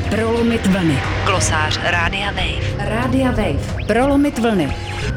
Prolomit vlny. Glosář Rádia Wave. Rádia Wave. Prolomit vlny.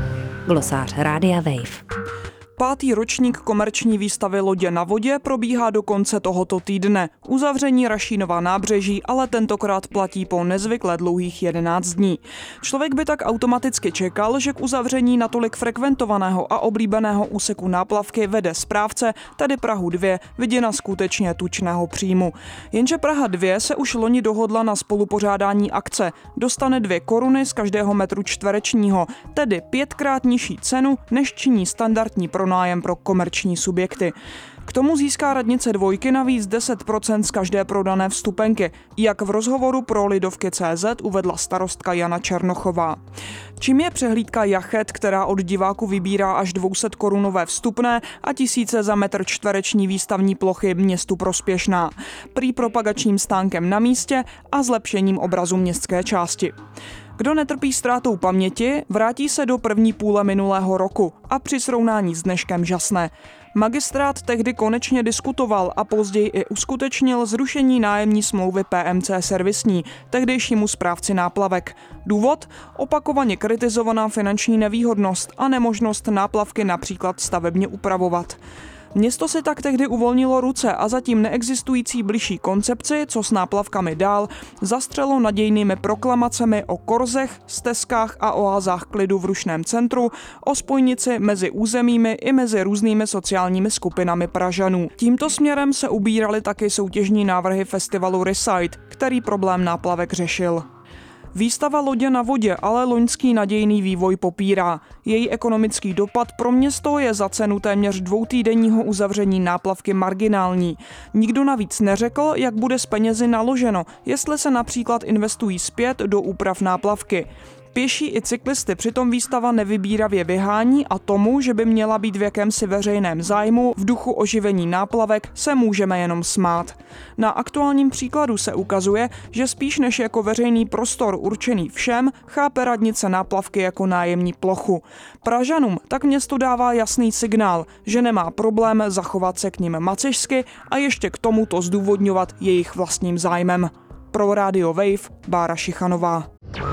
Glosář Rádia Wave. 5. ročník komerční výstavy Lodě na vodě probíhá do konce tohoto týdne. Uzavření Rašínova nábřeží ale tentokrát platí po nezvykle dlouhých 11 dní. Člověk by tak automaticky čekal, že k uzavření natolik frekventovaného a oblíbeného úseku náplavky vede správce, tedy Prahu 2, viděna skutečně tučného příjmu. Jenže Praha 2 se už loni dohodla na spolupořádání akce. Dostane 2 koruny z každého metru čtverečního, tedy 5krát nižší cenu, než činí standardní pronájem pro komerční subjekty. K tomu získá radnice Dvojky navíc 10% z každé prodané vstupenky, jak v rozhovoru pro Lidovky.cz uvedla starostka Jana Černochová. Čím je přehlídka jachet, která od diváku vybírá až 200korunové vstupné a tisíce za metr čtvereční výstavní plochy městu prospěšná. Prý propagačním stánkem na místě a zlepšením obrazu městské části. Kdo netrpí ztrátou paměti, vrátí se do první půle minulého roku a při srovnání s dneškem žasne. Magistrát tehdy konečně diskutoval a později i uskutečnil zrušení nájemní smlouvy PMC servisní, tehdejšímu správci náplavek. Důvod? Opakovaně kritizovaná finanční nevýhodnost a nemožnost náplavky například stavebně upravovat. Město si tak tehdy uvolnilo ruce a zatím neexistující bližší koncepci, co s náplavkami dál, zastřelo nadějnými proklamacemi o korzech, stezkách a oázách klidu v Rušném centru, o spojnici mezi územími i mezi různými sociálními skupinami Pražanů. Tímto směrem se ubíraly taky soutěžní návrhy festivalu Recite, který problém náplavek řešil. Výstava Lodě na vodě ale loňský nadějný vývoj popírá. Její ekonomický dopad pro město je za cenu téměř 2týdenního uzavření náplavky marginální. Nikdo navíc neřekl, jak bude s penězi naloženo, jestli se například investují zpět do úprav náplavky. Pěší i cyklisty přitom výstava nevybíravě vyhání a tomu, že by měla být v jakémsi veřejném zájmu v duchu oživení náplavek, se můžeme jenom smát. Na aktuálním příkladu se ukazuje, že spíš než jako veřejný prostor určený všem, chápe radnice náplavky jako nájemní plochu. Pražanům tak město dává jasný signál, že nemá problém zachovat se k nim macešsky a ještě k tomu to zdůvodňovat jejich vlastním zájmem. Pro Radio Wave Bára Šichanová.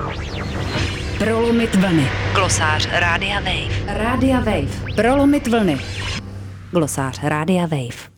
Prolomit vlny. Glosář Rádia Wave. Rádia Wave. Prolomit vlny. Glosář Rádia Wave.